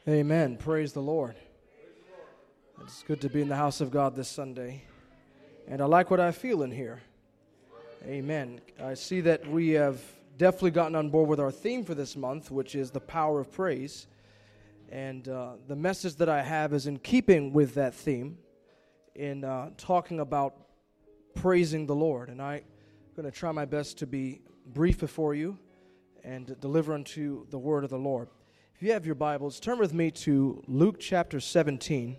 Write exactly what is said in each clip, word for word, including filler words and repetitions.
Amen. Praise the Lord. It's good to be in the house of God this Sunday. And I like what I feel in here. Amen. I see that we have definitely gotten on board with our theme for this month, which is the power of praise. And uh, the message that I have is in keeping with that theme, in uh, talking about praising the Lord. And I'm going to try my best to be brief before you and deliver unto the word of the Lord. If you have your Bibles, turn with me to Luke chapter seventeen,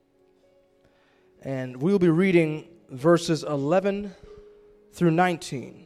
and we'll be reading verses eleven through nineteen.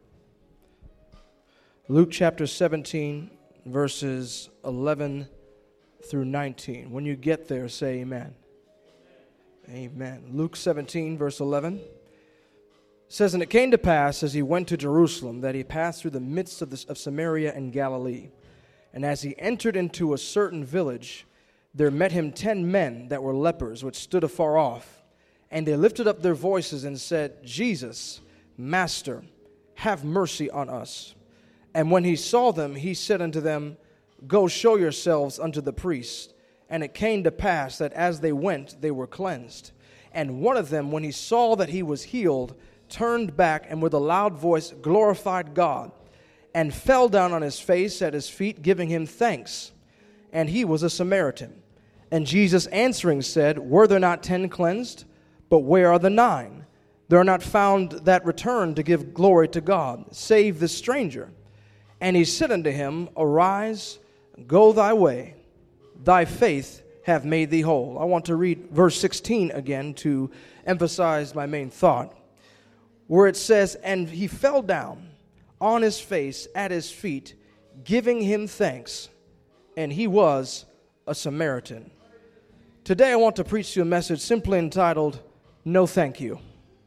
Luke chapter seventeen, verses eleven through nineteen. When you get there, say amen. Amen. Luke seventeen, verse eleven says, "And it came to pass, as he went to Jerusalem, that he passed through the midst of, the, of Samaria and Galilee. And as he entered into a certain village, there met him ten men that were lepers, which stood afar off. And they lifted up their voices and said, Jesus, Master, have mercy on us. And when he saw them, he said unto them, Go show yourselves unto the priest. And it came to pass that as they went, they were cleansed. And one of them, when he saw that he was healed, turned back and with a loud voice glorified God, and fell down on his face at his feet, giving him thanks. And he was a Samaritan. And Jesus answering said, Were there not ten cleansed? But where are the nine? There are not found that return to give glory to God, save this stranger. And he said unto him, Arise, go thy way. Thy faith hath made thee whole." I want to read verse sixteen again to emphasize my main thought, where it says, "And he fell down on his face at his feet, giving him thanks, and he was a Samaritan." Today I want to preach to you a message simply entitled, No Thank You.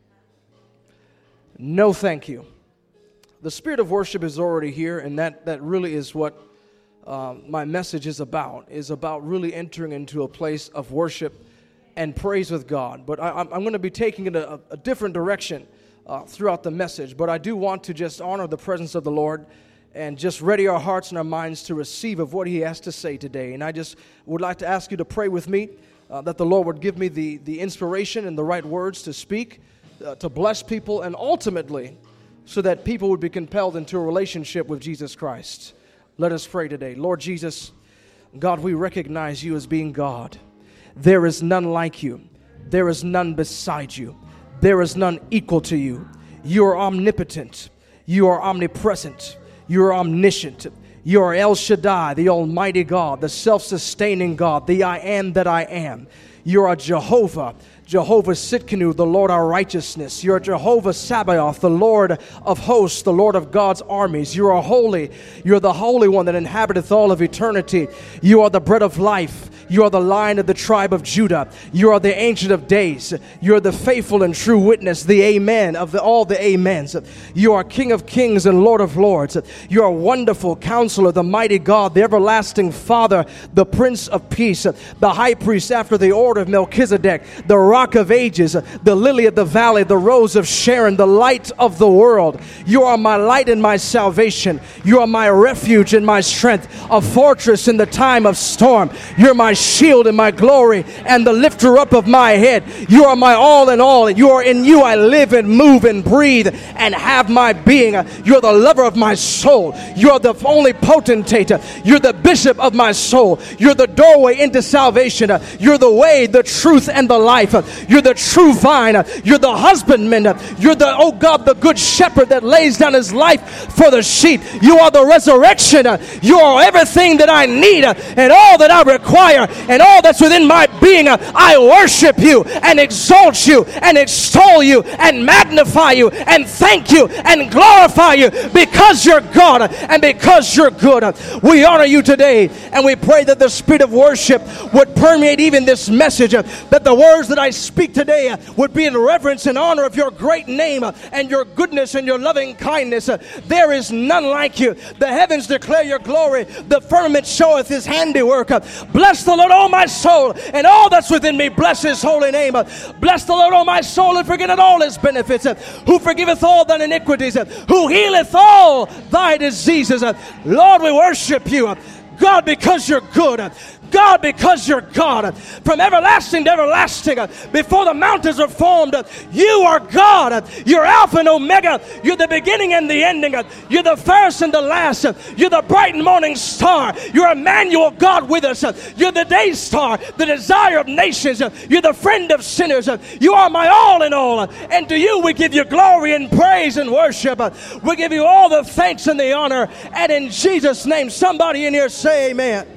No thank you. The spirit of worship is already here, and that, that really is what uh, my message is about, is about really entering into a place of worship and praise with God. But I, I'm, I'm going to be taking it a, a different direction Uh, throughout the message, but I do want to just honor the presence of the Lord and just ready our hearts and our minds to receive of what He has to say today. And I just would like to ask you to pray with me uh, that the Lord would give me the, the inspiration and the right words to speak, uh, to bless people, and ultimately so that people would be compelled into a relationship with Jesus Christ. Let us pray today. Lord Jesus, God, we recognize You as being God. There is none like You. There is none beside You. There is none equal to You. You are omnipotent. You are omnipresent. You are omniscient. You are El Shaddai, the Almighty God, the self-sustaining God, the I am that I am. You are Jehovah, Jehovah Sitkanu, the Lord our righteousness. You are Jehovah Sabaoth, the Lord of hosts, the Lord of God's armies. You are holy. You are the Holy One that inhabiteth all of eternity. You are the bread of life. You are the Lion of the tribe of Judah. You are the Ancient of Days. You are the faithful and true witness, the Amen of the, all the Amens. You are King of kings and Lord of lords. You are wonderful Counselor, the mighty God, the everlasting Father, the Prince of Peace, the High Priest after the order of Melchizedek, the Rock of Ages, the Lily of the Valley, the Rose of Sharon, the Light of the world. You are my light and my salvation. You are my refuge and my strength, a fortress in the time of storm. You're my shield and my glory and the lifter up of my head. You are my all in all. You are in You I live and move and breathe and have my being. You're the lover of my soul. You're the only potentate. You're the bishop of my soul. You're the doorway into salvation. You're the way, the truth, and the life. You're the true vine. You're the husbandman. You're the, oh God, the good shepherd that lays down his life for the sheep. You are the resurrection. You are everything that I need and all that I require. And all that's within my being, I worship You and exalt You and extol You and magnify You and thank You and glorify You because You're God and because You're good. We honor You today, and we pray that the spirit of worship would permeate even this message, that the words that I speak today would be in reverence and honor of Your great name and Your goodness and Your loving kindness. There is none like You. The heavens declare Your glory. The firmament showeth His handiwork. Bless the Lord, O my soul, and all that's within me. Bless His holy name. Bless the Lord, O my soul, and forget not all His benefits, who forgiveth all thine iniquities, who healeth all thy diseases. Lord, we worship You. God, because You're good. God, because you're God. From everlasting to everlasting, before the mountains are formed, you are God. You're Alpha and Omega. You're the beginning and the ending. You're the first and the last. You're the bright and morning star. You're Emmanuel, God with us. You're the day star, the desire of nations. You're the friend of sinners. You are my all in all. And to you we give you glory and praise and worship. We give you all the thanks and the honor. And in Jesus' name, somebody in here say amen.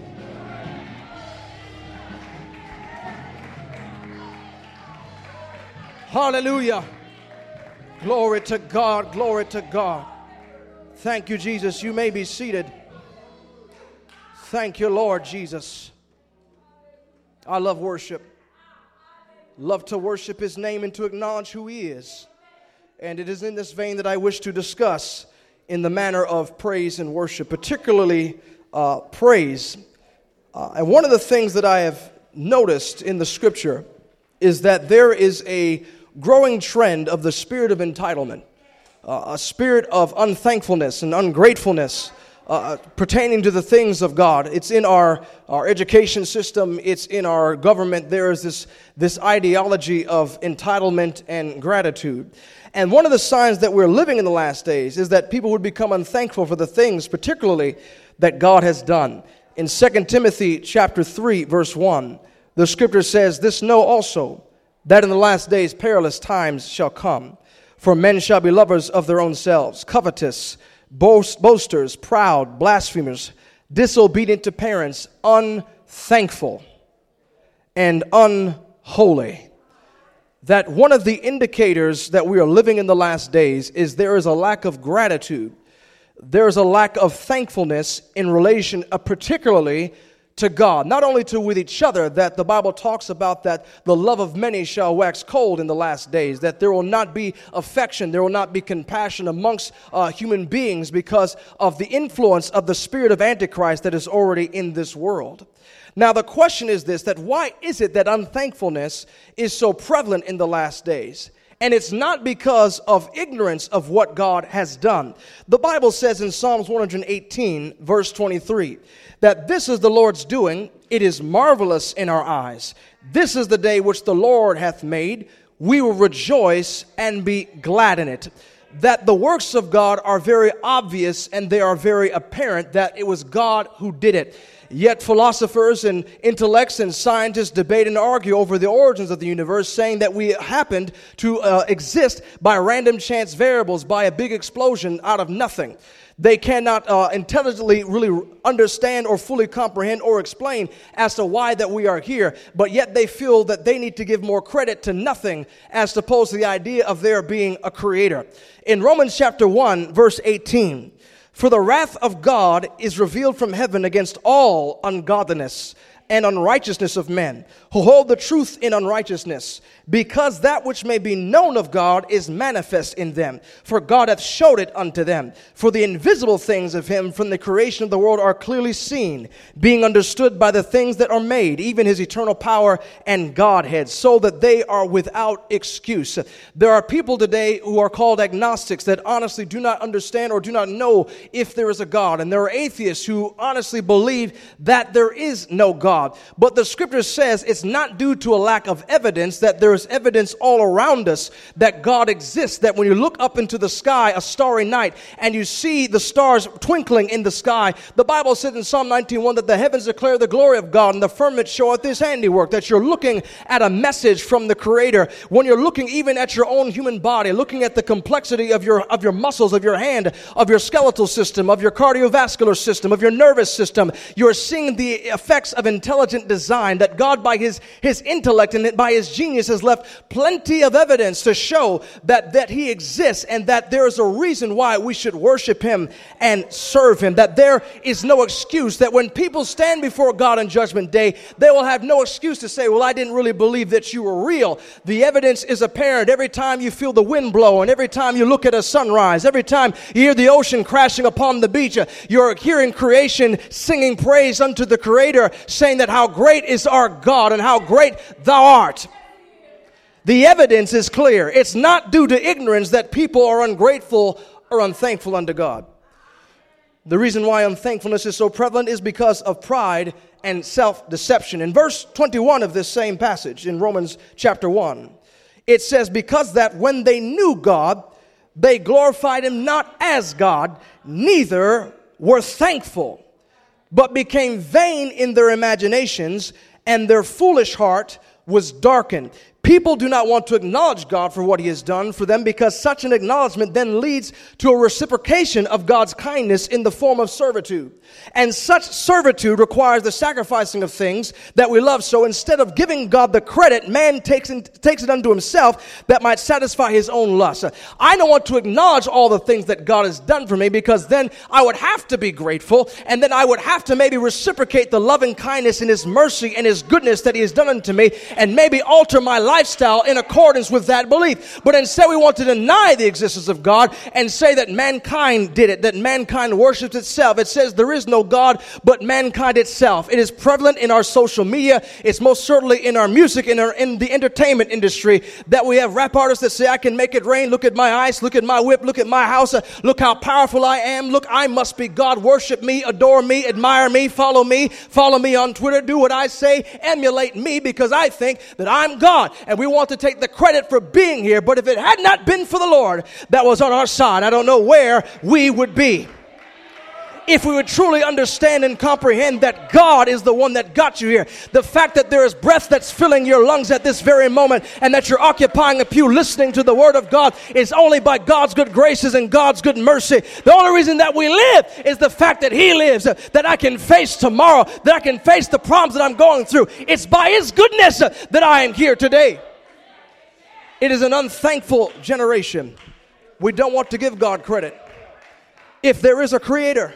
Hallelujah. Glory to God. Glory to God. Thank you, Jesus. You may be seated. Thank you, Lord Jesus. I love worship. Love to worship His name and to acknowledge who He is. And it is in this vein that I wish to discuss in the manner of praise and worship, particularly uh, praise. Uh, and one of the things that I have noticed in the Scripture is that there is a growing trend of the spirit of entitlement, uh, a spirit of unthankfulness and ungratefulness uh, pertaining to the things of God. It's in our, our education system. It's in our government. There is this, this ideology of entitlement and gratitude. And one of the signs that we're living in the last days is that people would become unthankful for the things, particularly, that God has done. In Second Timothy chapter three, verse one, the Scripture says, "This know also, that in the last days perilous times shall come. For men shall be lovers of their own selves, covetous, boast, boasters, proud, blasphemers, disobedient to parents, unthankful, and unholy." That one of the indicators that we are living in the last days is there is a lack of gratitude. There is a lack of thankfulness in relation, uh, particularly to God, not only to with each other, that the Bible talks about that the love of many shall wax cold in the last days, that there will not be affection, there will not be compassion amongst uh, human beings because of the influence of the spirit of Antichrist that is already in this world. Now the question is this, that why is it that unthankfulness is so prevalent in the last days? And it's not because of ignorance of what God has done. The Bible says in Psalms one eighteen, verse twenty-three, that this is the Lord's doing, it is marvelous in our eyes. This is the day which the Lord hath made. We will rejoice and be glad in it. That the works of God are very obvious and they are very apparent that it was God who did it. Yet philosophers and intellects and scientists debate and argue over the origins of the universe, saying that we happened to uh, exist by random chance variables, by a big explosion out of nothing. They cannot uh, intelligently really understand or fully comprehend or explain as to why that we are here, but yet they feel that they need to give more credit to nothing as opposed to the idea of there being a creator. In Romans chapter one, verse eighteen, "For the wrath of God is revealed from heaven against all ungodliness and unrighteousness of men, who hold the truth in unrighteousness, because that which may be known of God is manifest in them. For God hath showed it unto them. For the invisible things of him from the creation of the world are clearly seen, being understood by the things that are made, even his eternal power and Godhead, so that they are without excuse." There are people today who are called agnostics that honestly do not understand or do not know if there is a God. And there are atheists who honestly believe that there is no God. But the Scripture says it's not due to a lack of evidence, that there is evidence all around us that God exists, that when you look up into the sky, a starry night, and you see the stars twinkling in the sky, the Bible says in Psalm nineteen one that the heavens declare the glory of God and the firmament showeth his handiwork, that you're looking at a message from the Creator. When you're looking even at your own human body, looking at the complexity of your, of your muscles, of your hand, of your skeletal system, of your cardiovascular system, of your nervous system, you're seeing the effects of intelligence intelligent design, that God by his, his intellect and by his genius has left plenty of evidence to show that, that he exists and that there is a reason why we should worship him and serve him, that there is no excuse, that when people stand before God on Judgment Day, they will have no excuse to say, well, I didn't really believe that you were real. The evidence is apparent every time you feel the wind blow and every time you look at a sunrise, every time you hear the ocean crashing upon the beach, you're hearing creation singing praise unto the Creator, saying that how great is our God and how great thou art. The evidence is clear. It's not due to ignorance that people are ungrateful or unthankful unto God. The reason why unthankfulness is so prevalent is because of pride and self-deception. In verse twenty-one of this same passage in Romans chapter one, it says, because that when they knew God, they glorified him not as God, neither were thankful, but became vain in their imaginations, and their foolish heart was darkened. People do not want to acknowledge God for what he has done for them, because such an acknowledgement then leads to a reciprocation of God's kindness in the form of servitude. And such servitude requires the sacrificing of things that we love. So instead of giving God the credit, man takes, in, takes it unto himself that might satisfy his own lust. I don't want to acknowledge all the things that God has done for me, because then I would have to be grateful, and then I would have to maybe reciprocate the loving kindness and his mercy and his goodness that he has done unto me, and maybe alter my lifestyle in accordance with that belief. But instead we want to deny the existence of God and say that mankind did it, that mankind worships itself. It says there is no God but mankind itself. It is prevalent in our social media. It's most certainly in our music, in, our, in the entertainment industry, that we have rap artists that say, I can make it rain. Look at my ice. Look at my whip. Look at my house. Uh, look how powerful I am. Look, I must be God. Worship me, adore me, admire me, follow me, follow me on Twitter, do what I say, emulate me, because I think that I'm God. And we want to take the credit for being here. But if it had not been for the Lord that was on our side, I don't know where we would be. If we would truly understand and comprehend that God is the one that got you here, the fact that there is breath that's filling your lungs at this very moment, and that you're occupying a pew listening to the Word of God, is only by God's good graces and God's good mercy. The only reason that we live is the fact that He lives, that I can face tomorrow, that I can face the problems that I'm going through. It's by His goodness that I am here today. It is an unthankful generation. We don't want to give God credit. If there is a creator,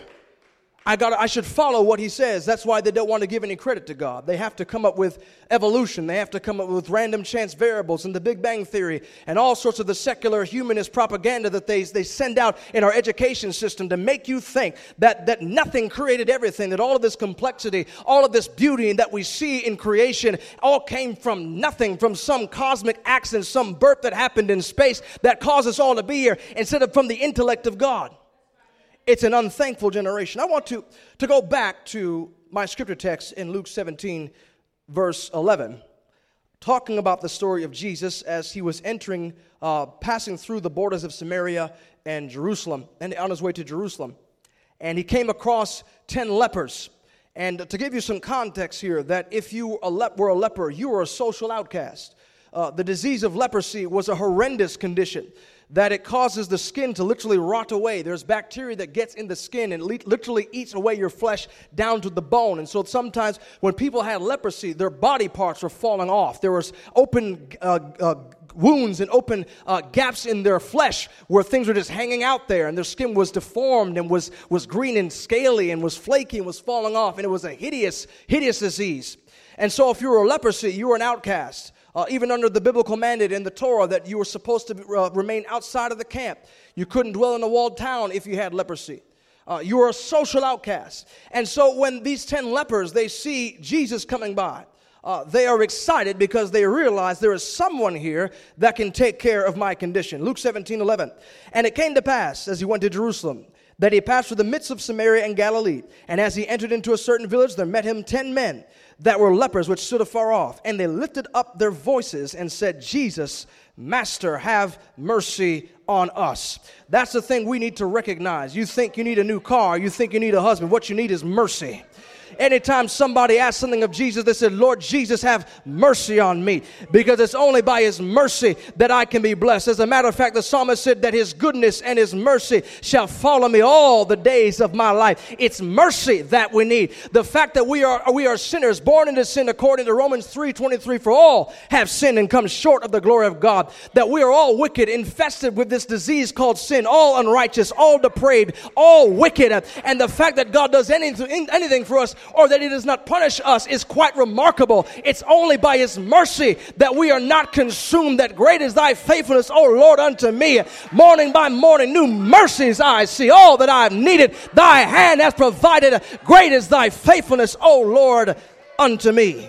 I got. I should follow what he says. That's why they don't want to give any credit to God. They have to come up with evolution. They have to come up with random chance variables and the Big Bang Theory and all sorts of the secular humanist propaganda that they, they send out in our education system to make you think that, that nothing created everything, that all of this complexity, all of this beauty that we see in creation all came from nothing, from some cosmic accident, some birth that happened in space that caused us all to be here, instead of from the intellect of God. It's an unthankful generation. I want to, to go back to my scripture text in Luke seventeen, verse eleven, talking about the story of Jesus as he was entering, uh, passing through the borders of Samaria and Jerusalem, and on his way to Jerusalem. And he came across ten lepers. And to give you some context here, that if you were a leper, you were a social outcast. Uh, the disease of leprosy was a horrendous condition, that it causes the skin to literally rot away. There's bacteria that gets in the skin and le- literally eats away your flesh down to the bone. And so sometimes when people had leprosy, their body parts were falling off. There was open uh, uh, wounds and open uh, gaps in their flesh where things were just hanging out there, and their skin was deformed and was, was green and scaly and was flaky and was falling off, and it was a hideous, hideous disease. And so if you were a leprosy, you were an outcast. Uh, even under the biblical mandate in the Torah that you were supposed to uh, remain outside of the camp. You couldn't dwell in a walled town if you had leprosy. Uh, you were a social outcast. And so when these ten lepers, they see Jesus coming by, uh, they are excited because they realize there is someone here that can take care of my condition. Luke seventeen eleven. And it came to pass, as he went to Jerusalem, that he passed through the midst of Samaria and Galilee. And as he entered into a certain village, there met him ten men that were lepers, which stood afar off. And they lifted up their voices and said, Jesus, Master, have mercy on us. That's the thing we need to recognize. You think you need a new car. You think you need a husband. What you need is mercy. Anytime somebody asks something of Jesus, they said, Lord Jesus, have mercy on me, because it's only by His mercy that I can be blessed. As a matter of fact, the psalmist said that His goodness and His mercy shall follow me all the days of my life. It's mercy that we need. The fact that we are we are sinners, born into sin, according to Romans three twenty-three, for all have sinned and come short of the glory of God. That we are all wicked, infested with this disease called sin, all unrighteous, all depraved, all wicked. And the fact that God does anything, anything for us, or that He does not punish us, is quite remarkable. It's only by His mercy that we are not consumed. That great is thy faithfulness, O Lord, unto me. Morning by morning, new mercies I see. All that I have needed, thy hand has provided. Great is thy faithfulness, O Lord, unto me.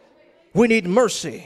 We need mercy.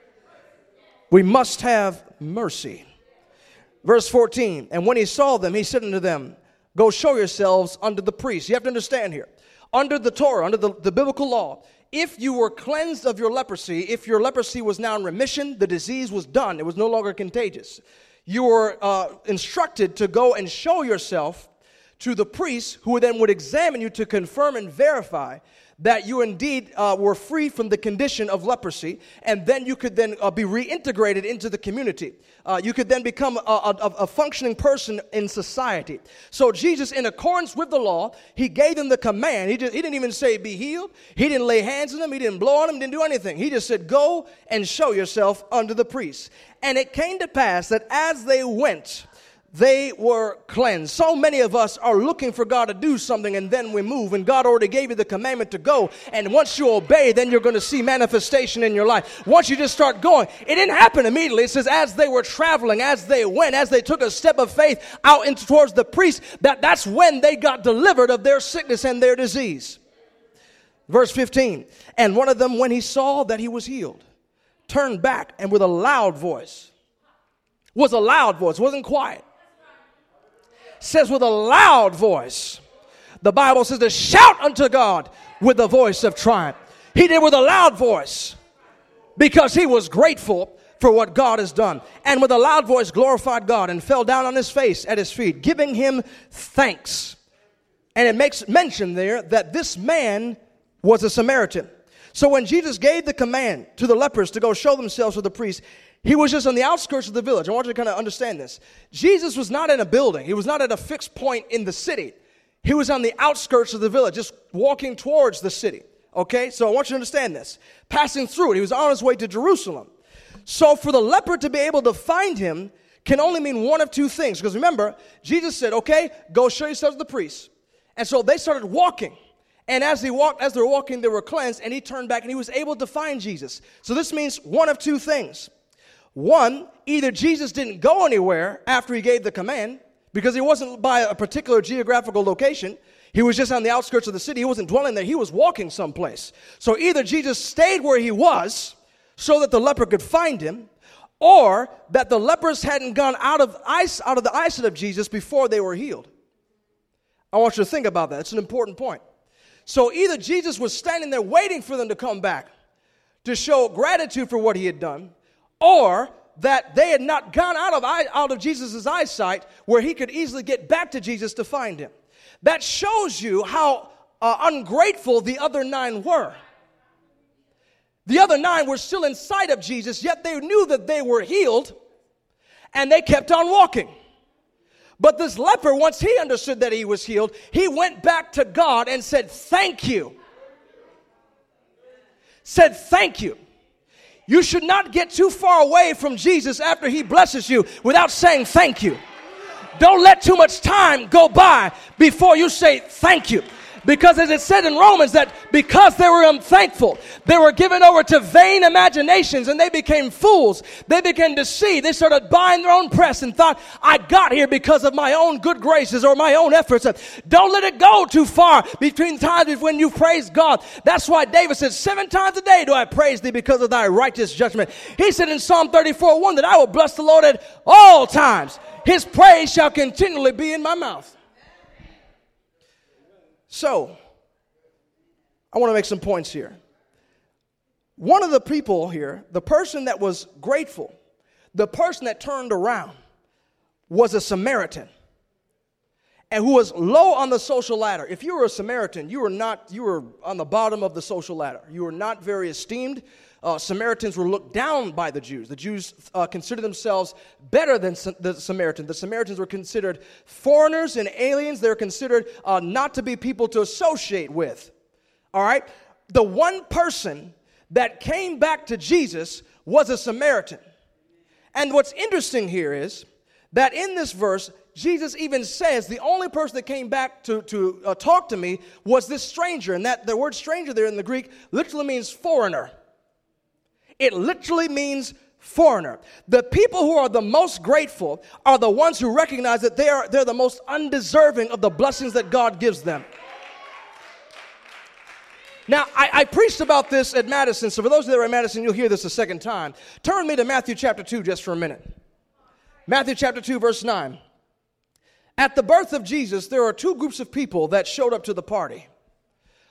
We must have mercy. Verse fourteen, and when he saw them, he said unto them, go show yourselves unto the priests. You have to understand here, Under the Torah, under the, the biblical law, if you were cleansed of your leprosy, if your leprosy was now in remission, the disease was done. It was no longer contagious. You were uh, instructed to go and show yourself to the priest, who then would examine you to confirm and verify that you indeed uh, were free from the condition of leprosy, and then you could then uh, be reintegrated into the community. Uh, you could then become a, a, a functioning person in society. So Jesus, in accordance with the law, he gave them the command. He, just, he didn't even say be healed. He didn't lay hands on them. He didn't blow on them. Didn't do anything. He just said, go and show yourself unto the priest. And it came to pass that as they went, they were cleansed. So many of us are looking for God to do something, and then we move, and God already gave you the commandment to go, and once you obey, then you're going to see manifestation in your life. Once you just start going, it didn't happen immediately. It says as they were traveling, as they went, as they took a step of faith out into towards the priest, that, that's when they got delivered of their sickness and their disease. Verse fifteen, and one of them, when he saw that he was healed, turned back, and with a loud voice, was a loud voice, wasn't quiet, says with a loud voice. The Bible says to shout unto God with the voice of triumph. He did with a loud voice because he was grateful for what God has done. And with a loud voice glorified God and fell down on his face at his feet, giving him thanks. And it makes mention there that this man was a Samaritan. So when Jesus gave the command to the lepers to go show themselves to the priest, he was just on the outskirts of the village. I want you to kind of understand this. Jesus was not in a building. He was not at a fixed point in the city. He was on the outskirts of the village, just walking towards the city. Okay? So I want you to understand this. Passing through it. He was on his way to Jerusalem. So for the leper to be able to find him can only mean one of two things. Because remember, Jesus said, okay, go show yourselves to the priest. And so they started walking. And as they walked, as they were walking, they were cleansed. And he turned back and he was able to find Jesus. So this means one of two things. One, either Jesus didn't go anywhere after he gave the command, because he wasn't by a particular geographical location. He was just on the outskirts of the city. He wasn't dwelling there. He was walking someplace. So either Jesus stayed where he was so that the leper could find him, or that the lepers hadn't gone out of ice, out of the eyesight of Jesus before they were healed. I want you to think about that. It's an important point. So either Jesus was standing there waiting for them to come back to show gratitude for what he had done, or that they had not gone out of out of Jesus' eyesight where he could easily get back to Jesus to find him. That shows you how uh, ungrateful the other nine were. The other nine were still in sight of Jesus, yet they knew that they were healed, and they kept on walking. But this leper, once he understood that he was healed, he went back to God and said, thank you. Said, thank you. You should not get too far away from Jesus after he blesses you without saying thank you. Don't let too much time go by before you say thank you. Because as it said in Romans, that because they were unthankful, they were given over to vain imaginations and they became fools. They began to see. They started buying their own press and thought, I got here because of my own good graces or my own efforts. Don't let it go too far between times when you praise God. That's why David said, seven times a day do I praise thee because of thy righteous judgment. He said in Psalm thirty-four one that I will bless the Lord at all times. His praise shall continually be in my mouth. So, I want to make some points here. One of the people here, the person that was grateful, the person that turned around, was a Samaritan, and who was low on the social ladder. If you were a Samaritan, you were not, you were on the bottom of the social ladder. You were not very esteemed. Uh, Samaritans were looked down by the Jews. The Jews uh, considered themselves better than Sa- the Samaritans. The Samaritans were considered foreigners and aliens. They were considered uh, not to be people to associate with. All right? The one person that came back to Jesus was a Samaritan. And what's interesting here is that in this verse, Jesus even says the only person that came back to, to uh, talk to me was this stranger. And that the word stranger there in the Greek literally means foreigner. It literally means foreigner. The people who are the most grateful are the ones who recognize that they are, they're the most undeserving of the blessings that God gives them. Now, I, I preached about this at Madison, so for those that are at Madison, you'll hear this a second time. Turn me to Matthew chapter two just for a minute. Matthew chapter two, verse nine. At the birth of Jesus, there are two groups of people that showed up to the party.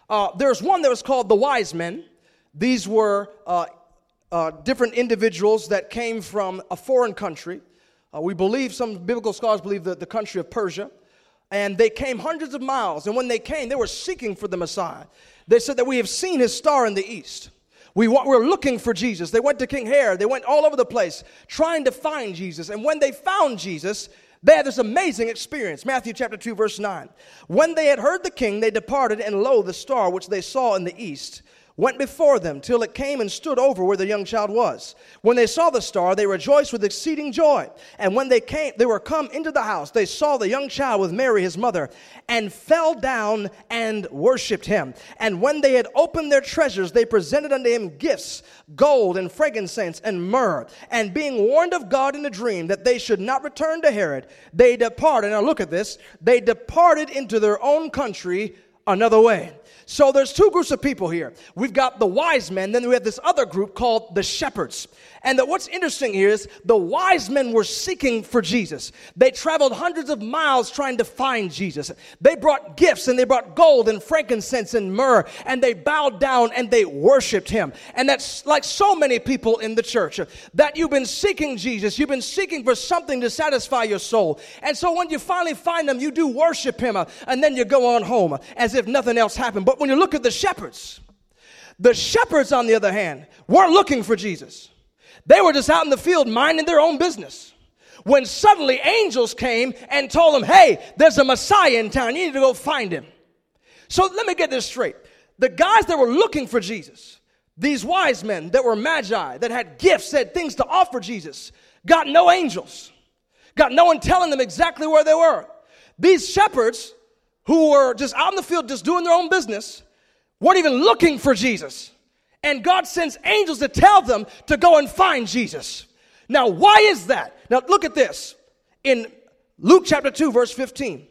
Uh, there's one that was called the wise men. These were uh, uh, different individuals that came from a foreign country. Uh, we believe, some biblical scholars believe, that the country of Persia. And they came hundreds of miles. And when they came, they were seeking for the Messiah. They said that we have seen his star in the east. We wa- we're looking for Jesus. They went to King Herod. They went all over the place trying to find Jesus. And when they found Jesus, they had this amazing experience. Matthew chapter two, verse nine. When they had heard the king, they departed, and lo, the star which they saw in the east went before them till it came and stood over where the young child was. When they saw the star, they rejoiced with exceeding joy. And when they came, they were come into the house, they saw the young child with Mary his mother, and fell down and worshipped him. And when they had opened their treasures, they presented unto him gifts, gold and frankincense and myrrh. And being warned of God in a dream that they should not return to Herod, they departed. Now look at this. They departed into their own country another way. So there's two groups of people here. We've got the wise men, then we have this other group called the shepherds. And the, what's interesting here is the wise men were seeking for Jesus. They traveled hundreds of miles trying to find Jesus. They brought gifts, and they brought gold and frankincense and myrrh, and they bowed down and they worshiped him. And that's like so many people in the church, that you've been seeking Jesus. You've been seeking for something to satisfy your soul. And so when you finally find him, you do worship him, and then you go on home as if nothing else happened. But when you look at the shepherds, the shepherds, on the other hand, weren't looking for Jesus. They were just out in the field minding their own business, when suddenly angels came and told them, hey, there's a Messiah in town. You need to go find him. So let me get this straight. The guys that were looking for Jesus, these wise men that were magi, that had gifts, had things to offer Jesus, got no angels, got no one telling them exactly where they were. These shepherds, who were just out in the field just doing their own business, weren't even looking for Jesus. And God sends angels to tell them to go and find Jesus. Now, why is that? Now, look at this. In Luke chapter two, verse fifteen,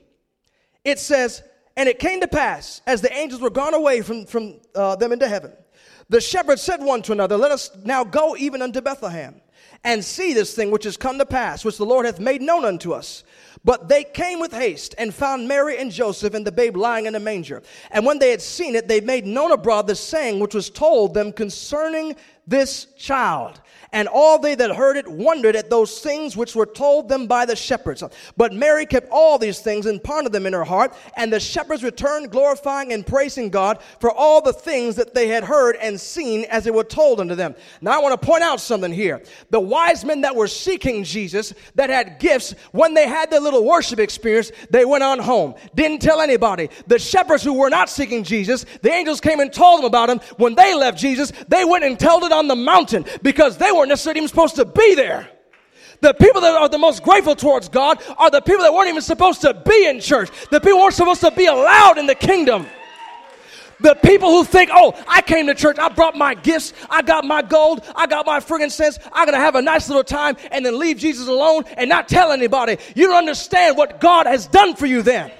it says, and it came to pass, as the angels were gone away from, from uh, them into heaven, the shepherds said one to another, let us now go even unto Bethlehem, and see this thing which is come to pass, which the Lord hath made known unto us. But they came with haste and found Mary and Joseph and the babe lying in a manger. And when they had seen it, they made known abroad the saying which was told them concerning this child. And all they that heard it wondered at those things which were told them by the shepherds. But Mary kept all these things and pondered them in her heart. And the shepherds returned, glorifying and praising God for all the things that they had heard and seen as they were told unto them. Now I want to point out something here. The wise men that were seeking Jesus, that had gifts, when they had their little worship experience, they went on home. Didn't tell anybody. The shepherds who were not seeking Jesus, the angels came and told them about him. When they left Jesus, they went and told it on the mountain, because they weren't necessarily even supposed to be there. The people that are the most grateful towards God are the people that weren't even supposed to be in church. The people who weren't supposed to be allowed in the kingdom. The people who think, oh, I came to church, I brought my gifts, I got my gold, I got my friggin' sense, I'm going to have a nice little time and then leave Jesus alone and not tell anybody. You don't understand what God has done for you then.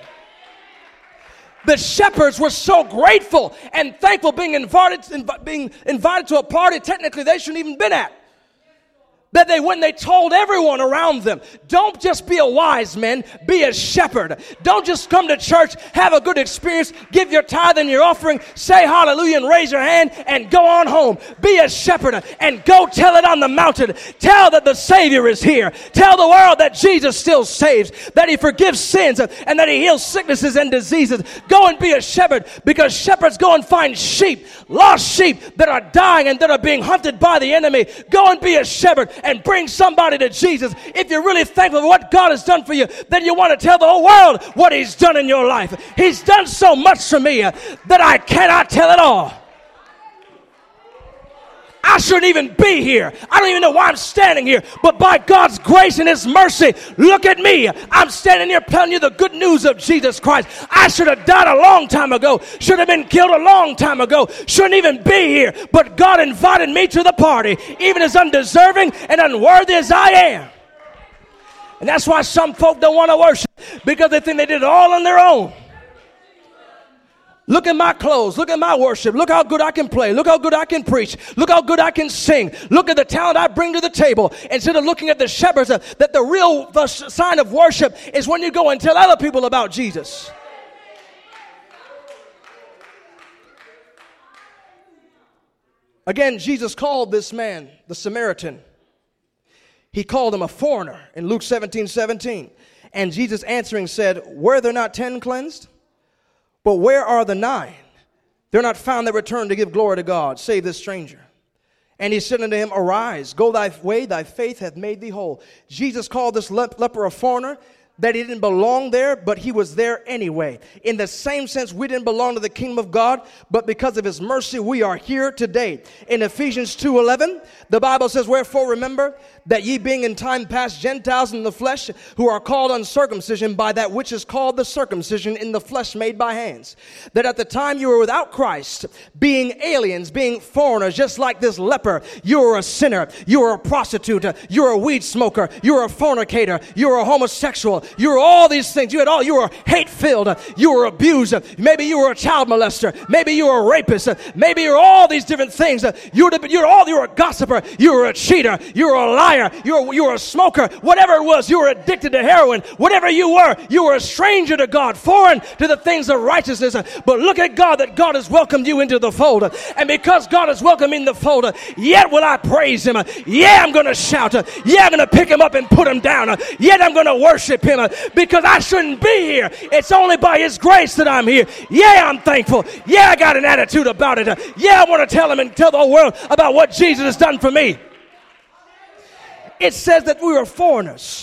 The shepherds were so grateful and thankful being invited, inv- being invited to a party technically they shouldn't even been at. That they, when they told everyone around them, don't just be a wise man, be a shepherd. Don't just come to church, have a good experience, give your tithe and your offering, say hallelujah and raise your hand and go on home. Be a shepherd and go tell it on the mountain. Tell that the Savior is here. Tell the world that Jesus still saves, that he forgives sins and that he heals sicknesses and diseases. Go and be a shepherd, because shepherds go and find sheep, lost sheep that are dying and that are being hunted by the enemy. Go and be a shepherd and bring somebody to Jesus. If you're really thankful for what God has done for you, then you want to tell the whole world what he's done in your life. He's done so much for me uh, that I cannot tell it all. I shouldn't even be here. I don't even know why I'm standing here. But by God's grace and his mercy, look at me. I'm standing here telling you the good news of Jesus Christ. I should have died a long time ago. Should have been killed a long time ago. Shouldn't even be here. But God invited me to the party, even as undeserving and unworthy as I am. And that's why some folk don't want to worship, because they think they did it all on their own. Look at my clothes. Look at my worship. Look how good I can play. Look how good I can preach. Look how good I can sing. Look at the talent I bring to the table. Instead of looking at the shepherds, uh, that the real the sign of worship is when you go and tell other people about Jesus. Again, Jesus called this man, the Samaritan, he called him a foreigner in Luke seventeen seventeen. And Jesus answering said, were there not ten cleansed? But where are the nine? They're not found that return to give glory to God, save this stranger. And he said unto him, arise, go thy way, thy faith hath made thee whole. Jesus called this le- leper a foreigner, that he didn't belong there, but he was there anyway. In the same sense, we didn't belong to the kingdom of God, but because of his mercy, we are here today. In Ephesians two eleven, the Bible says, wherefore remember that ye being in time past Gentiles in the flesh, who are called uncircumcision by that which is called the circumcision in the flesh made by hands. That at the time you were without Christ, being aliens, being foreigners, just like this leper, you were a sinner, you were a prostitute, you were a weed smoker, you were a fornicator, you were a homosexual, you were all these things. You had all. You were hate-filled. You were abused. Maybe you were a child molester. Maybe you were a rapist. Maybe you were all these different things. You were. You were all. You were a gossiper. You were a cheater. You were a liar. You were. You were a smoker. Whatever it was, you were addicted to heroin. Whatever you were, you were a stranger to God, foreign to the things of righteousness. But look at God, that God has welcomed you into the fold. And because God has welcomed me in the fold, yet will I praise Him. Yeah, I'm going to shout. Yeah, I'm going to pick Him up and put Him down. Yet I'm going to worship Him. Because I shouldn't be here. It's only by His grace that I'm here. Yeah, I'm thankful. Yeah, I got an attitude about it. Yeah, I want to tell Him and tell the whole world about what Jesus has done for me. It says that we were foreigners.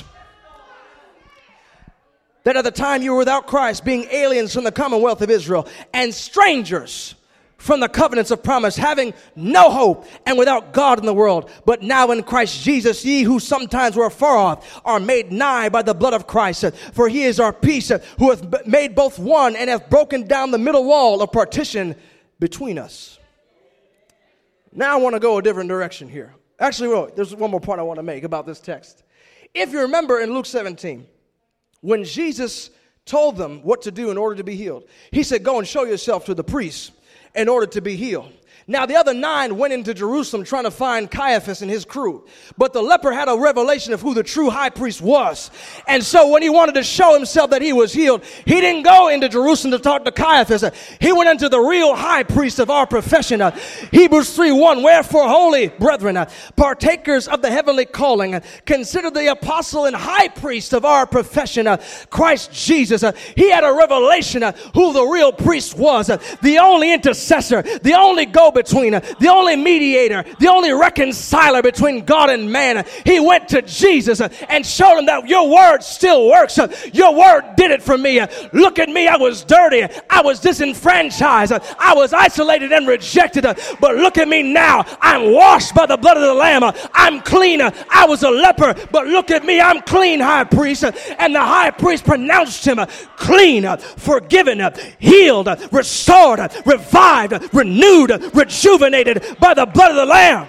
That at the time you were without Christ, being aliens from the commonwealth of Israel, and strangers from the covenants of promise, having no hope and without God in the world. But now in Christ Jesus, ye who sometimes were far off are made nigh by the blood of Christ. For He is our peace, who hath made both one and hath broken down the middle wall of partition between us. Now I want to go a different direction here. Actually, well, there's one more point I want to make about this text. If you remember in Luke seventeen, when Jesus told them what to do in order to be healed, He said, go and show yourself to the priests in order to be healed. Now, the other nine went into Jerusalem trying to find Caiaphas and his crew. But the leper had a revelation of who the true high priest was. And so when he wanted to show himself that he was healed, he didn't go into Jerusalem to talk to Caiaphas. He went into the real high priest of our profession. Hebrews three one, wherefore, holy brethren, partakers of the heavenly calling, consider the apostle and high priest of our profession, Christ Jesus. He had a revelation of who the real priest was, the only intercessor, the only go between, the only mediator, the only reconciler between God and man. He went to Jesus and showed him that your word still works. Your word did it for me. Look at me. I was dirty. I was disenfranchised. I was isolated and rejected. But look at me now. I'm washed by the blood of the Lamb. I'm clean. I was a leper, but look at me. I'm clean, high priest. And the high priest pronounced him clean, forgiven, healed, restored, revived, renewed, rejuvenated by the blood of the Lamb.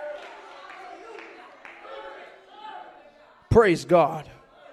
Praise God.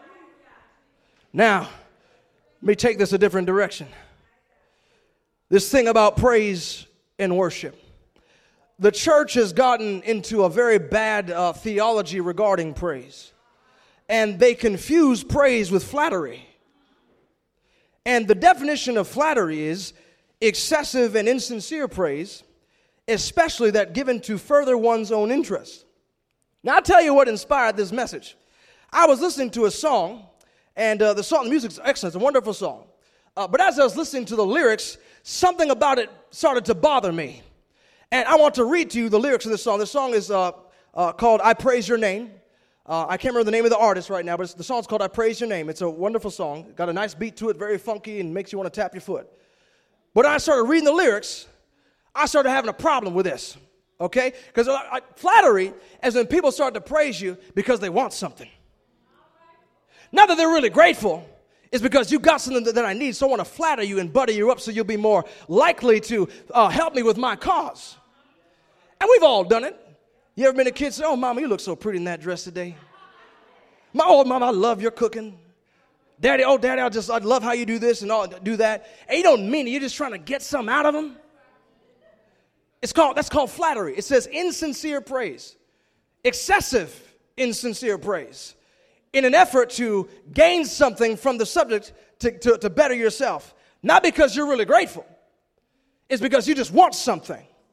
Now, let me take this a different direction. This thing about praise and worship. The church has gotten into a very bad uh, theology regarding praise. And they confuse praise with flattery. And the definition of flattery is excessive and insincere praise, especially that given to further one's own interest. Now, I'll tell you what inspired this message. I was listening to a song, and uh, the song, the music's excellent. It's a wonderful song. Uh, but as I was listening to the lyrics, something about it started to bother me. And I want to read to you the lyrics of this song. This song is uh, uh, called I Praise Your Name. Uh, I can't remember the name of the artist right now, but it's, the song's called I Praise Your Name. It's a wonderful song. Got a nice beat to it, very funky, and makes you want to tap your foot. But I started reading the lyrics, I started having a problem with this, okay? Because flattery is when people start to praise you because they want something. Not that they're really grateful. It's because you got something that, that I need, so I want to flatter you and butter you up so you'll be more likely to uh, help me with my cause. And we've all done it. You ever been a kid say, oh, Mama, you look so pretty in that dress today. My old Mama, I love your cooking. Daddy, oh, Daddy, I just, I love how you do this and all, do that. And you don't mean it. You're just trying to get something out of them. It's called, that's called flattery. It says insincere praise, excessive insincere praise, in an effort to gain something from the subject to, to, to better yourself. Not because you're really grateful. It's because you just want something.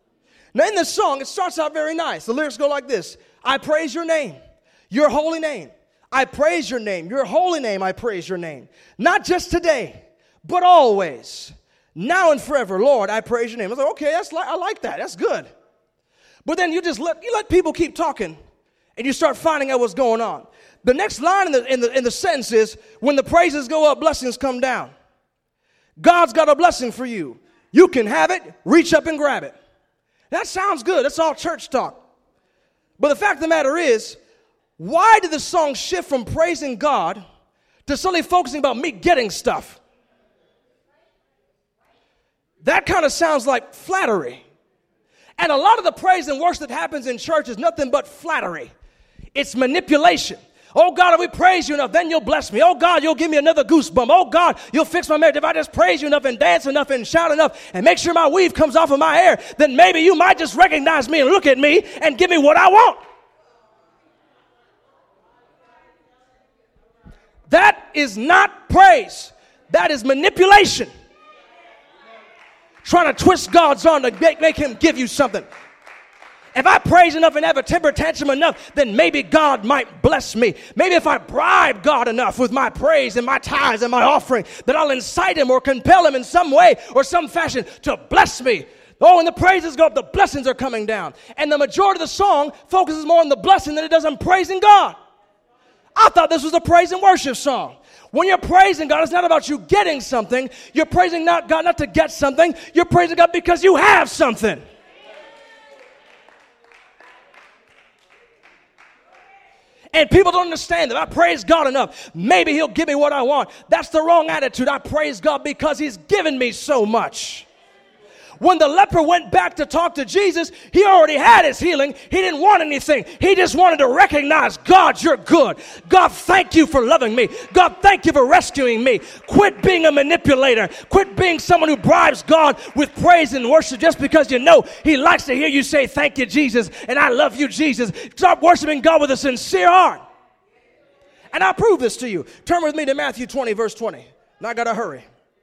Now in this song, it starts out very nice. The lyrics go like this. I praise your name, your holy name. I praise your name, your holy name, I praise your name. Not just today, but always. Now and forever, Lord, I praise your name. I was like, okay, that's like, I like that. That's good. But then you just let, you let people keep talking, and you start finding out what's going on. The next line in the, in the, in the sentence is, when the praises go up, blessings come down. God's got a blessing for you. You can have it, reach up and grab it. That sounds good. That's all church talk. But the fact of the matter is, why did the song shift from praising God to suddenly focusing about me getting stuff? That kind of sounds like flattery. And a lot of the praise and worship that happens in church is nothing but flattery. It's manipulation. Oh, God, if we praise you enough, then you'll bless me. Oh, God, you'll give me another goosebump. Oh, God, you'll fix my marriage. If I just praise you enough and dance enough and shout enough and make sure my weave comes off of my hair, then maybe you might just recognize me and look at me and give me what I want. That is not praise. That is manipulation. Trying to twist God's arm to make, make him give you something. If I praise enough and have a temper tantrum enough, then maybe God might bless me. Maybe if I bribe God enough with my praise and my tithes and my offering, that I'll incite him or compel him in some way or some fashion to bless me. Oh, when the praises go up, the blessings are coming down. And the majority of the song focuses more on the blessing than it does on praising God. I thought this was a praise and worship song. When you're praising God, it's not about you getting something. You're praising not God not to get something. You're praising God because you have something. And people don't understand that I praise God enough. Maybe he'll give me what I want. That's the wrong attitude. I praise God because he's given me so much. When the leper went back to talk to Jesus, he already had his healing. He didn't want anything. He just wanted to recognize, God, you're good. God, thank you for loving me. God, thank you for rescuing me. Quit being a manipulator. Quit being someone who bribes God with praise and worship just because you know he likes to hear you say, thank you, Jesus, and I love you, Jesus. Start worshiping God with a sincere heart. And I'll prove this to you. Turn with me to Matthew twenty, verse twenty. Now I got to hurry.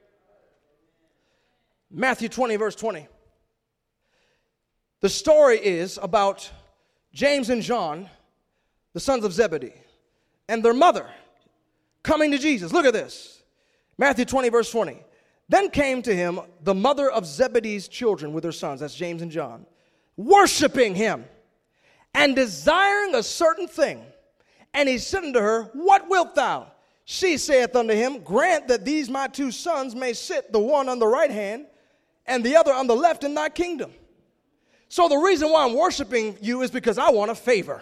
Matthew twenty, verse twenty. The story is about James and John, the sons of Zebedee, and their mother coming to Jesus. Look at this. Matthew twenty, verse twenty. Then came to him the mother of Zebedee's children with her sons, that's James and John, worshiping him and desiring a certain thing. And he said unto her, what wilt thou? She saith unto him, grant that these my two sons may sit, the one on the right hand and the other on the left in thy kingdom. So the reason why I'm worshiping you is because I want a favor.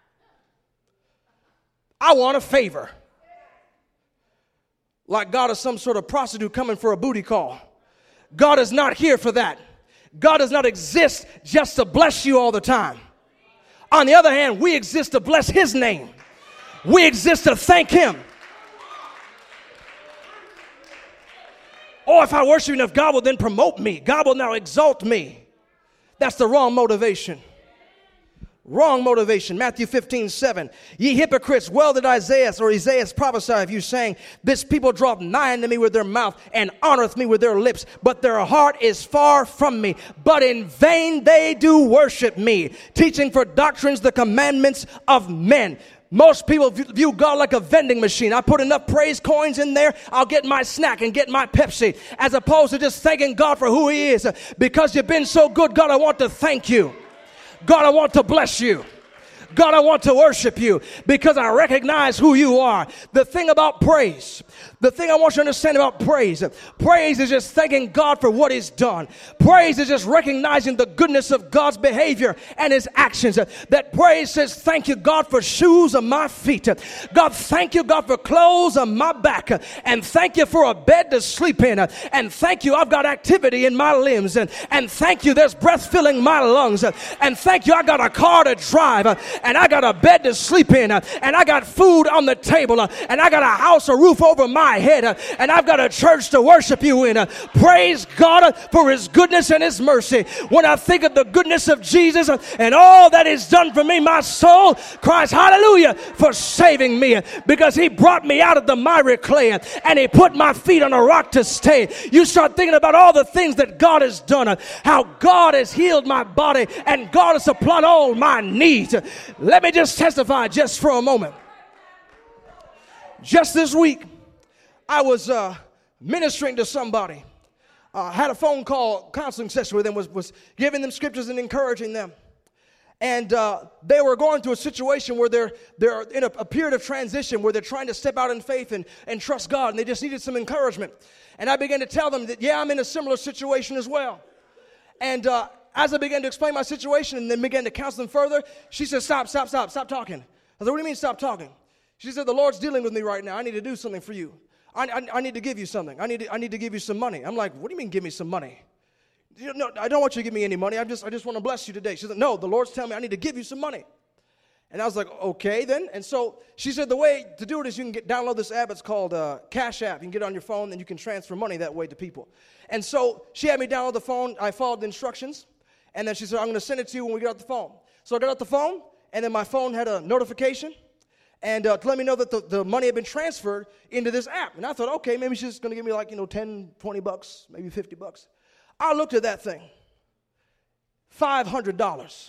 I want a favor. Like God is some sort of prostitute coming for a booty call. God is not here for that. God does not exist just to bless you all the time. On the other hand, we exist to bless his name. We exist to thank him. Or if I worship enough, God will then promote me. God will now exalt me. That's the wrong motivation. Wrong motivation. Matthew fifteen, seven. Ye hypocrites, well did Isaiah or Isaiah prophesy of you, saying, this people draweth nigh unto me with their mouth and honoreth me with their lips, but their heart is far from me. But in vain they do worship me, teaching for doctrines the commandments of men. Most people view God like a vending machine. I put enough praise coins in there, I'll get my snack and get my Pepsi, as opposed to just thanking God for who he is. Because you've been so good, God, I want to thank you. God, I want to bless you. God, I want to worship you because I recognize who you are. The thing about praise, the thing I want you to understand about praise, praise is just thanking God for what he's done. Praise is just recognizing the goodness of God's behavior and his actions. That praise says, thank you, God, for shoes on my feet. God, thank you, God, for clothes on my back. And thank you for a bed to sleep in. And thank you, I've got activity in my limbs. And, and thank you, there's breath filling my lungs. And thank you, I got a car to drive. And I got a bed to sleep in, uh, and I got food on the table, uh, and I got a house, a roof over my my head, uh, and I've got a church to worship you in. Uh, praise God uh, for his goodness and his mercy. When I think of the goodness of Jesus uh, and all that he's done for me, my soul cries hallelujah for saving me, uh, because he brought me out of the miry clay uh, and he put my feet on a rock to stay. You start thinking about all the things that God has done, uh, how God has healed my body and God has supplied all my needs. Uh, let me just testify just for a moment. Just this week, I was uh, ministering to somebody. I uh, had a phone call counseling session with them, was, was giving them scriptures and encouraging them. And uh, they were going through a situation where they're, they're in a, a period of transition where they're trying to step out in faith and, and trust God, and they just needed some encouragement. And I began to tell them that, yeah, I'm in a similar situation as well. And uh, as I began to explain my situation and then began to counsel them further, she said, stop, stop, stop, stop talking. I said, what do you mean stop talking? She said, the Lord's dealing with me right now. I need to do something for you. I, I, I need to give you something. I need to, I need to give you some money. I'm like, what do you mean give me some money? You know, I don't want you to give me any money. I just, I just want to bless you today. She said, no, the Lord's telling me I need to give you some money. And I was like, okay then. And so she said the way to do it is you can get download this app. It's called uh, Cash App. You can get it on your phone and you can transfer money that way to people. And so she had me download the phone. I followed the instructions. And then she said, I'm going to send it to you when we get off the phone. So I got off the phone, and then my phone had a notification. And uh, to let me know that the, the money had been transferred into this app. And I thought, okay, maybe she's going to give me like, you know, ten, twenty bucks, maybe fifty bucks. I looked at that thing. five hundred dollars.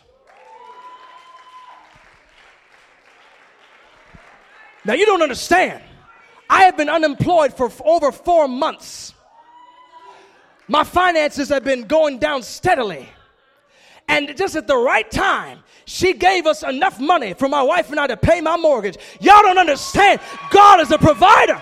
Now, you don't understand. I have been unemployed for f- over four months. My finances have been going down steadily. And just at the right time, she gave us enough money for my wife and I to pay my mortgage. Y'all don't understand. God is a provider.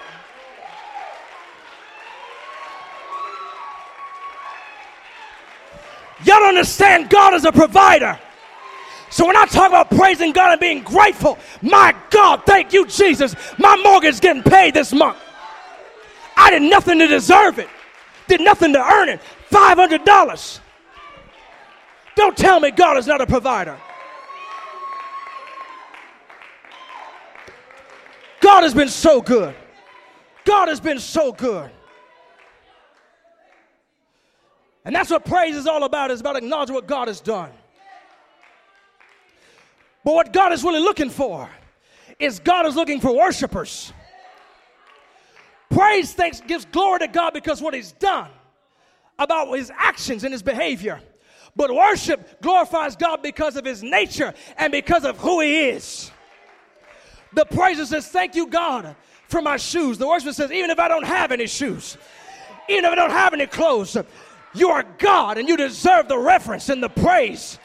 Y'all don't understand. God is a provider. So when I talk about praising God and being grateful, my God, thank you, Jesus. My mortgage is getting paid this month. I did nothing to deserve it. Did nothing to earn it. five hundred dollars. Don't tell me God is not a provider. God has been so good. God has been so good. And that's what praise is all about, is about acknowledging what God has done. But what God is really looking for is God is looking for worshipers. Praise thanks gives glory to God because what he's done, about his actions and his behavior. But worship glorifies God because of his nature and because of who he is. The praiser says, thank you, God, for my shoes. The worshiper says, even if I don't have any shoes, even if I don't have any clothes, you are God and you deserve the reverence and the praise.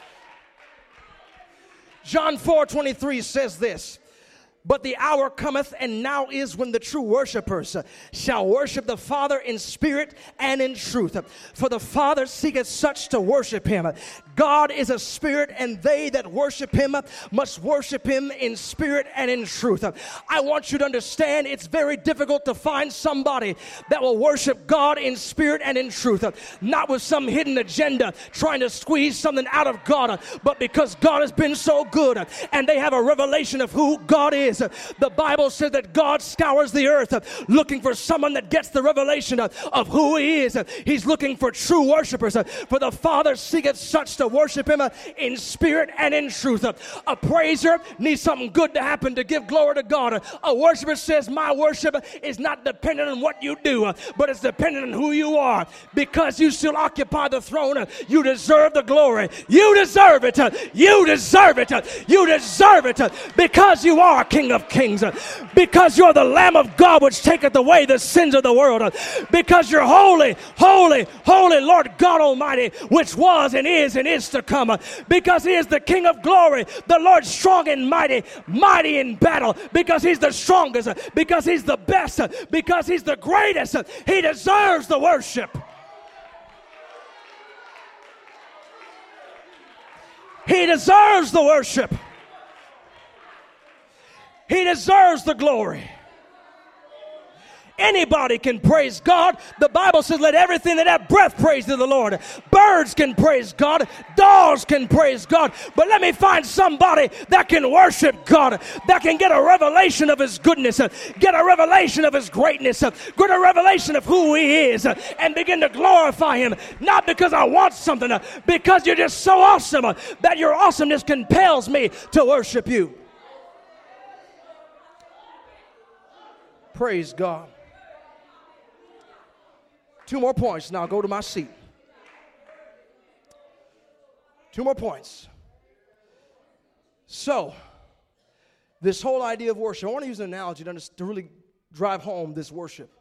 John four twenty-three says this, but the hour cometh, and now is, when the true worshipers shall worship the Father in spirit and in truth. For the Father seeketh such to worship him. God is a spirit, and they that worship him must worship him in spirit and in truth. I want you to understand it's very difficult to find somebody that will worship God in spirit and in truth. Not with some hidden agenda trying to squeeze something out of God, but because God has been so good and they have a revelation of who God is. The Bible says that God scours the earth looking for someone that gets the revelation of, of who he is. He's looking for true worshipers. For the Father seeketh such to worship him in spirit and in truth. A praiser needs something good to happen to give glory to God. A worshiper says, my worship is not dependent on what you do, but it's dependent on who you are. Because you still occupy the throne, you deserve the glory. You deserve it. You deserve it. You deserve it because you are King of kings, because you're the Lamb of God which taketh away the sins of the world, because you're holy, holy, holy Lord God Almighty, which was and is and is to come, because he is the King of glory, the Lord strong and mighty, mighty in battle, because he's the strongest, because he's the best, because he's the greatest. He deserves the worship. He deserves the worship. He deserves the glory. Anybody can praise God. The Bible says, let everything that have breath praise to the Lord. Birds can praise God. Dogs can praise God. But let me find somebody that can worship God, that can get a revelation of his goodness, get a revelation of his greatness, get a revelation of who he is, and begin to glorify him. Not because I want something, because you're just so awesome that your awesomeness compels me to worship you. Praise God. Two more points, now I'll go to my seat. Two more points. So, this whole idea of worship, I want to use an analogy to, to really drive home this worship.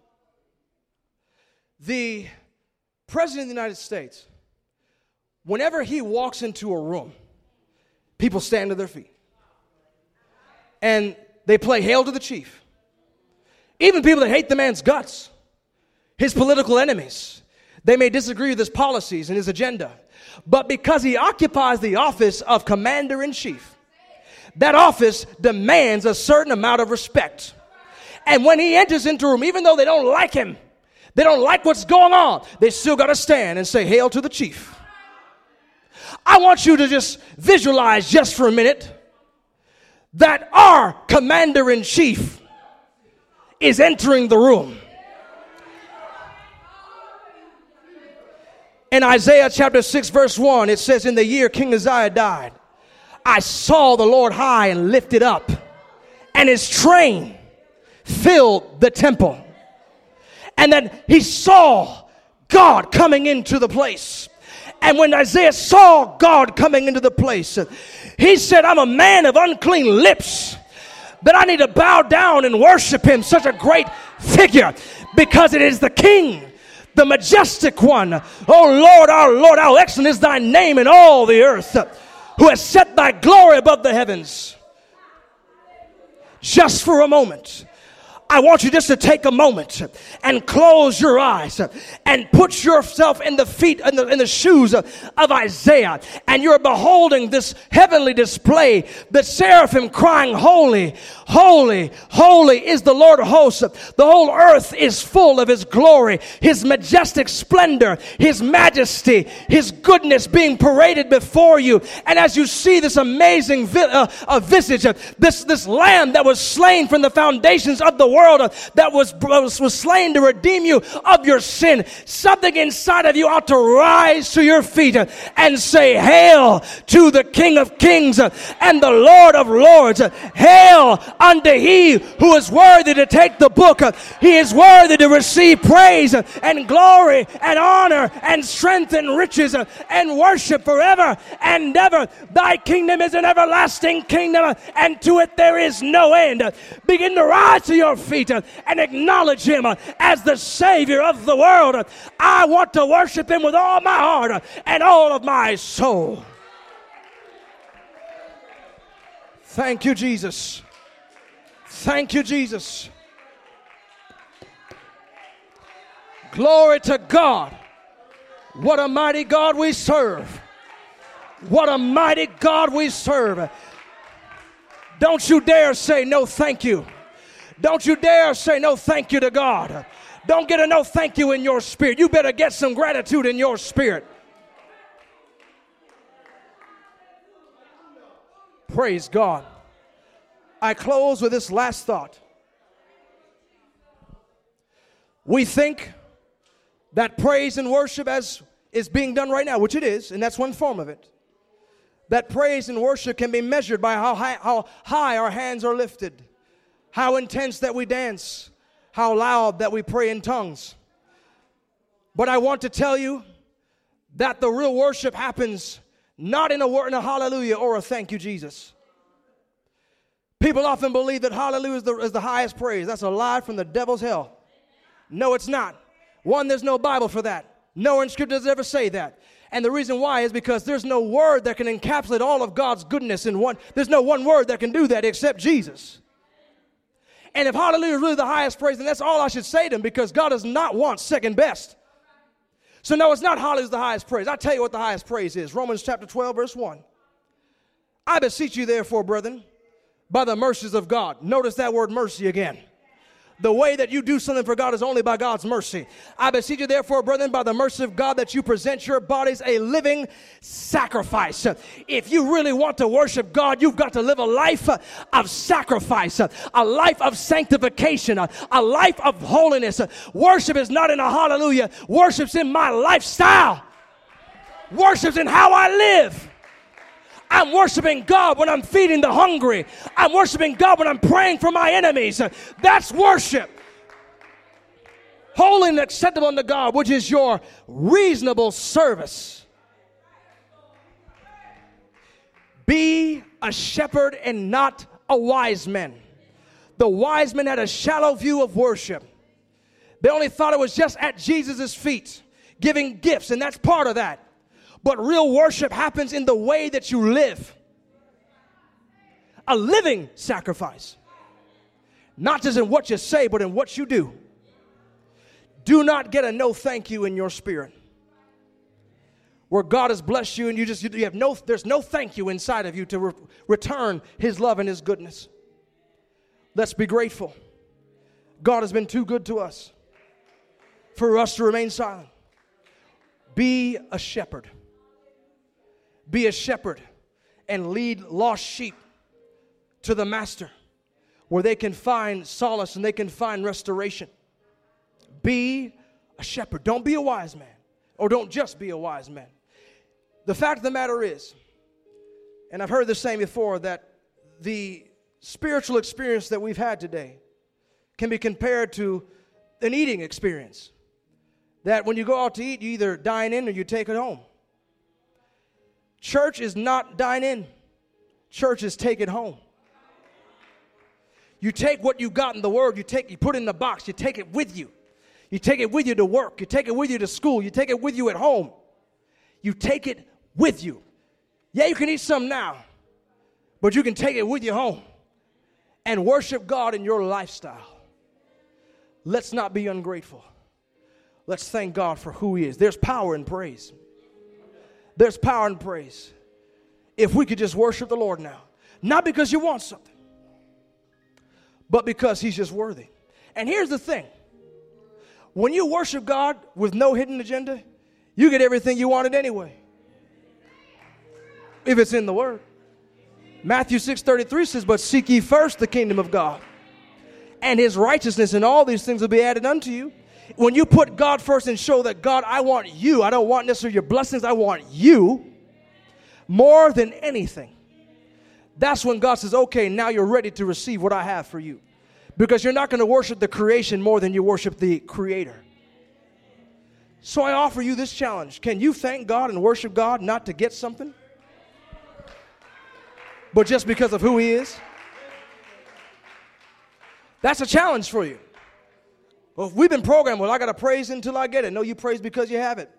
The President of the United States, whenever he walks into a room, people stand to their feet. And they play Hail to the Chief. Even people that hate the man's guts, his political enemies, they may disagree with his policies and his agenda. But because he occupies the office of commander-in-chief, that office demands a certain amount of respect. And when he enters into a room, even though they don't like him, they don't like what's going on, they still got to stand and say, Hail to the Chief. I want you to just visualize just for a minute that our commander-in-chief is entering the room. In Isaiah chapter six verse one, it says, in the year King Uzziah died, I saw the Lord high and lifted up, and his train filled the temple. And then he saw God coming into the place. And when Isaiah saw God coming into the place, he said, I'm a man of unclean lips, but I need to bow down and worship him, such a great figure, because it is the King, the majestic one. Oh Lord, our Lord, how excellent is thy name in all the earth, who has set thy glory above the heavens. Just for a moment, I want you just to take a moment and close your eyes and put yourself in the feet, in the, in the shoes of, of Isaiah. And you're beholding this heavenly display, the seraphim crying, holy, holy, holy is the Lord of hosts. The whole earth is full of his glory, his majestic splendor, his majesty, his goodness being paraded before you. And as you see this amazing vi- uh, uh, visage, uh, this, this lamb that was slain from the foundations of the world, world that was, was was slain to redeem you of your sin, something inside of you ought to rise to your feet and say, Hail to the King of Kings and the Lord of Lords. Hail unto he who is worthy to take the book. He is worthy to receive praise and glory and honor and strength and riches and worship forever and ever. Thy kingdom is an everlasting kingdom, and to it there is no end. Begin to rise to your feet and acknowledge him as the Savior of the world. I want to worship him with all my heart and all of my soul. Thank you, Jesus. Thank you, Jesus. Glory to God. What a mighty God we serve. What a mighty God we serve. Don't you dare say no thank you. Don't you dare say no thank you to God. Don't get a no thank you in your spirit. You better get some gratitude in your spirit. Praise God. I close with this last thought. We think that praise and worship as is being done right now, which it is, and that's one form of it, that praise and worship can be measured by how high, how high our hands are lifted, how intense that we dance, how loud that we pray in tongues. But I want to tell you that the real worship happens not in a word, in a hallelujah or a thank you, Jesus. People often believe that hallelujah is the, is the highest praise. That's a lie from the devil's hell. No, it's not. One, there's no Bible for that. Nowhere in Scripture does it ever say that. And the reason why is because there's no word that can encapsulate all of God's goodness in one. There's no one word that can do that except Jesus. And if hallelujah is really the highest praise, then that's all I should say to him, because God does not want second best. So no, it's not hallelujah is the highest praise. I'll tell you what the highest praise is. Romans chapter twelve, verse one. I beseech you therefore, brethren, by the mercies of God. Notice that word mercy again. The way that you do something for God is only by God's mercy. I beseech you, therefore, brethren, by the mercy of God, that you present your bodies a living sacrifice. If you really want to worship God, you've got to live a life of sacrifice, a life of sanctification, a, a life of holiness. Worship is not in a hallelujah. Worship's in my lifestyle. Worship's in how I live. I'm worshiping God when I'm feeding the hungry. I'm worshiping God when I'm praying for my enemies. That's worship. Holy and acceptable unto God, which is your reasonable service. Be a shepherd and not a wise man. The wise men had a shallow view of worship. They only thought it was just at Jesus' feet, giving gifts, and that's part of that. But real worship happens in the way that you live. A living sacrifice. Not just in what you say, but in what you do. Do not get a no thank you in your spirit. Where God has blessed you and you just, you have no, there's no thank you inside of you to re- return His love and His goodness. Let's be grateful. God has been too good to us for us to remain silent. Be a shepherd. Be a shepherd and lead lost sheep to the master where they can find solace and they can find restoration. Be a shepherd. Don't be a wise man, or don't just be a wise man. The fact of the matter is, and I've heard this saying before, that the spiritual experience that we've had today can be compared to an eating experience. That when you go out to eat, you either dine in or you take it home. Church is not dine in. Church is take it home. You take what you got in the Word, you take, you put it in the box, you take it with you. You take it with you to work, you take it with you to school, you take it with you at home. You take it with you. Yeah, you can eat some now, but you can take it with you home and worship God in your lifestyle. Let's not be ungrateful. Let's thank God for who He is. There's power in praise. There's power in praise. If we could just worship the Lord now. Not because you want something, but because He's just worthy. And here's the thing. When you worship God with no hidden agenda, you get everything you wanted anyway. If it's in the Word. Matthew six thirty-three says, but seek ye first the kingdom of God and His righteousness, and all these things will be added unto you. When you put God first and show that, God, I want you. I don't want necessarily your blessings. I want you more than anything. That's when God says, okay, now you're ready to receive what I have for you. Because you're not going to worship the creation more than you worship the Creator. So I offer you this challenge. Can you thank God and worship God not to get something, but just because of who He is? That's a challenge for you. Well, if we've been programmed, well, I got to praise until I get it. No, you praise because you have it.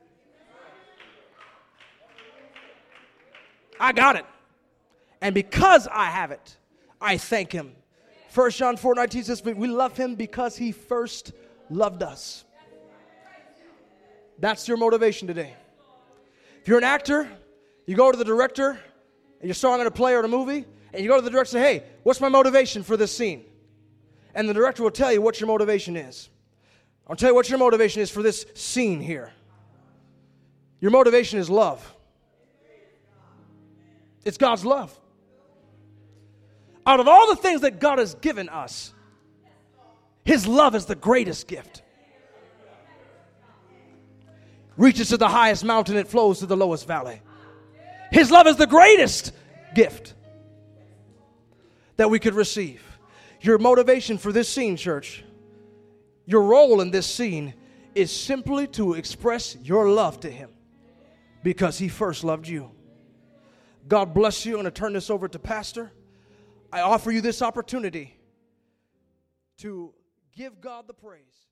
I got it. And because I have it, I thank Him. First John four nineteen says, we love Him because He first loved us. That's your motivation today. If you're an actor, you go to the director, and you're starring in a play or in a movie, and you go to the director and say, hey, what's my motivation for this scene? And the director will tell you what your motivation is. I'll tell you what your motivation is for this scene here. Your motivation is love. It's God's love. Out of all the things that God has given us, His love is the greatest gift. Reaches to the highest mountain, it flows to the lowest valley. His love is the greatest gift that we could receive. Your motivation for this scene, church, your role in this scene is simply to express your love to Him because He first loved you. God bless you. I'm going to turn this over to Pastor. I offer you this opportunity to give God the praise.